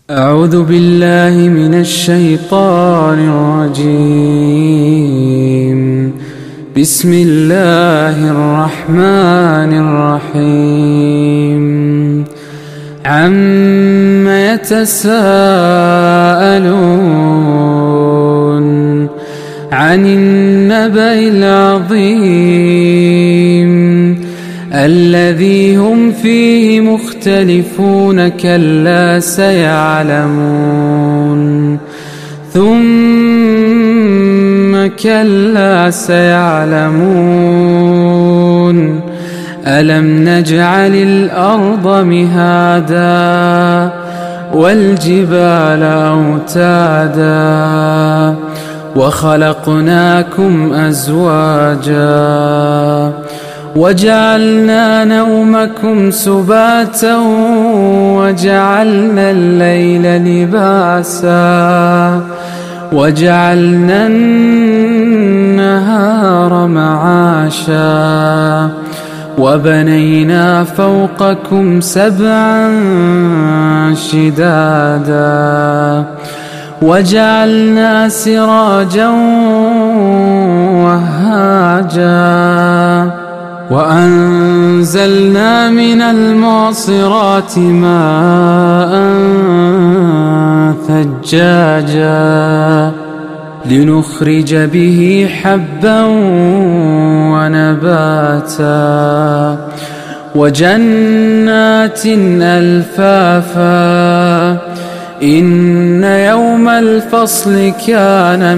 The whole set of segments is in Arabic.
أعوذ بالله من الشيطان الرجيم. بسم الله الرحمن الرحيم. عم يتساءلون عن النبأ العظيم الذي هم فيه مختلفون كلا سيعلمون ثم كلا سيعلمون ألم نجعل الأرض مهادا والجبال أوتادا وخلقناكم أزواجا وجعلنا نومكم سباتا وجعلنا الليل لباسا وجعلنا النهار معاشا وبنينا فوقكم سبعا شدادا وجعلنا سراجا وهاجا وأنزلنا من المعصرات ماء ثجاجا لنخرج به حبا ونباتا وجنات ألفافا إن يوم الفصل كان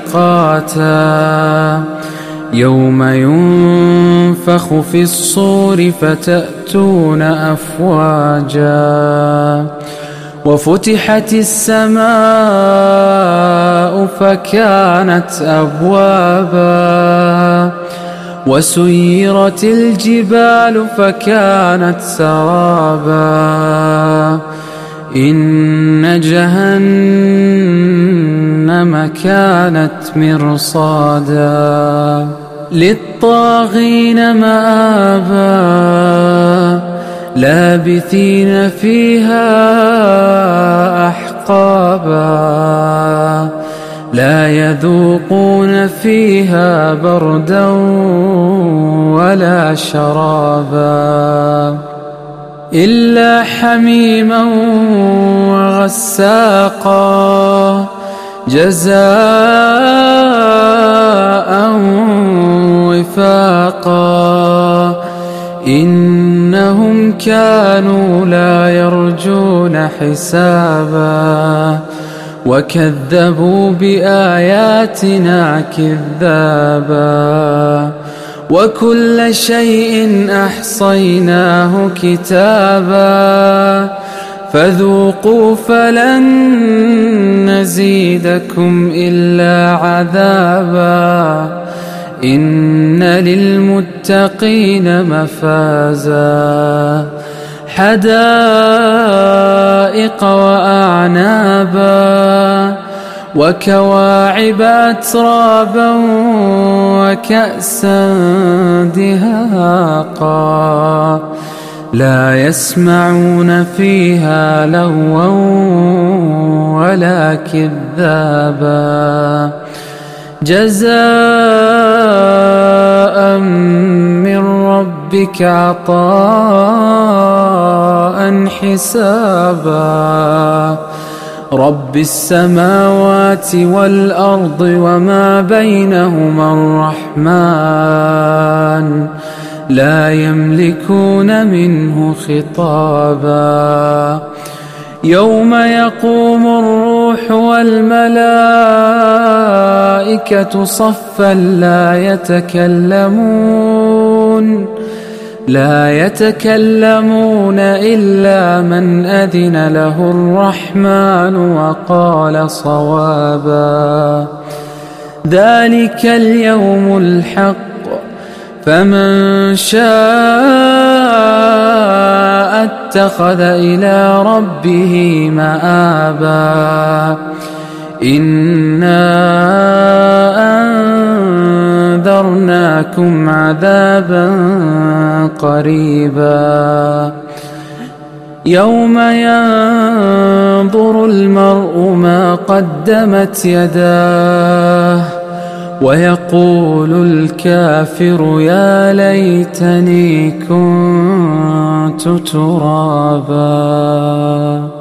ميقاتا يوم ينفخ في الصور فتأتون أفواجا وفتحت السماء فكانت أبوابا وسيرت الجبال فكانت سرابا إن جهنم كانت مرصادا للطاغين مآبا لابثين فيها أحقابا لا يذوقون فيها بردا ولا شرابا إلا حميما وغساقا جزاء وفاقا إنهم كانوا لا يرجون حسابا وكذبوا بآياتنا كذابا وكل شيء أحصيناه كتابا فذوقوا فلن نزيدكم إلا عذابا إن للمتقين مفازا حدائق وأعنابا وكواعب أترابا وكأسا دهاقا لا يسمعون فيها لغوا ولا كذابا جزاء من ربك عطاء حسابا رب السماوات والأرض وما بينهما الرحمن لا يملكون منه خطابا يوم يقوم الروح والملائكة صفا لا يتكلمون إلا من أذن له الرحمن وقال صوابا ذلك اليوم الحق فمن شاء اتخذ إلى ربه مآبا إنا أنذرناكم عذابا قريبا يوم ينظر المرء ما قدمت يداه ويقول الكافر يا ليتني كنت ترابا.